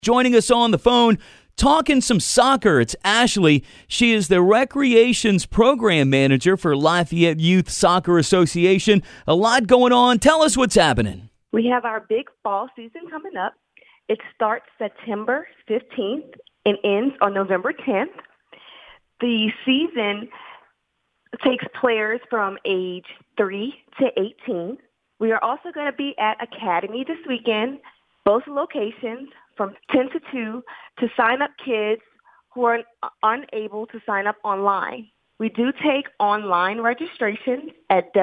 Joining us on the phone, talking some soccer, it's Ashley. She is the Recreations Program Manager for Lafayette Youth Soccer Association. A lot going on. Tell us what's happening. We have our big fall season coming up. It starts September 15th and ends on November 10th. The season takes players from age 3 to 18. We are also going to be at Academy this weekend, both locations from 10 to 2, to sign up kids who are unable to sign up online. We do take online registrations at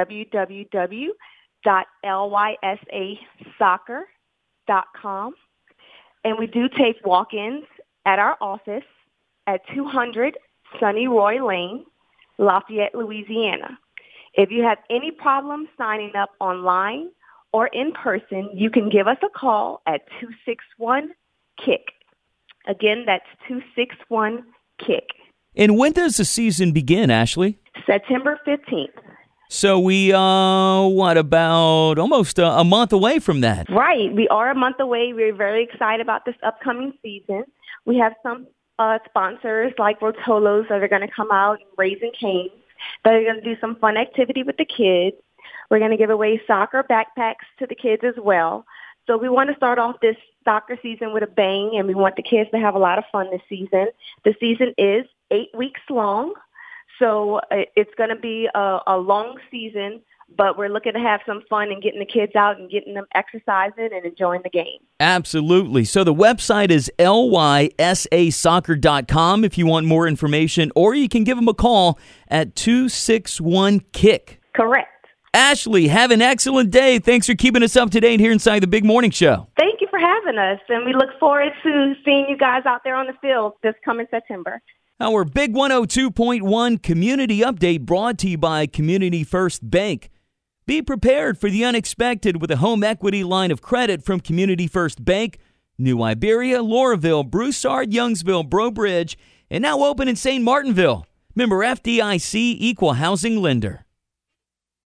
www.lysasoccer.com. And we do take walk-ins at our office at 200 Sunny Roy Lane, Lafayette, Louisiana. If you have any problems signing up online or in person, you can give us a call at 261-KICK. Again, that's 261-KICK. And when does the season begin, Ashley? September 15th. So we about almost a month away from that? Right. We are a month away. We're very excited about this upcoming season. We have some sponsors like Rotolo's that are going to come out and Raising Cane's that are going to do some fun activity with the kids. We're going to give away soccer backpacks to the kids as well. So we want to start off this soccer season with a bang, and we want the kids to have a lot of fun this season. The season is 8 weeks long, so it's going to be a long season, but we're looking to have some fun and getting the kids out and getting them exercising and enjoying the game. Absolutely. So the website is lysasoccer.com if you want more information, or you can give them a call at 261-KICK. Correct. Ashley, have an excellent day. Thanks for keeping us up to date here inside the Big Morning Show. Thank you for having us, and we look forward to seeing you guys out there on the field this coming September. Our Big 102.1 Community Update brought to you by Community First Bank. Be prepared for the unexpected with a home equity line of credit from Community First Bank, New Iberia, Lauraville, Broussard, Youngsville, Breaux Bridge, and now open in St. Martinville. Member FDIC, Equal Housing Lender.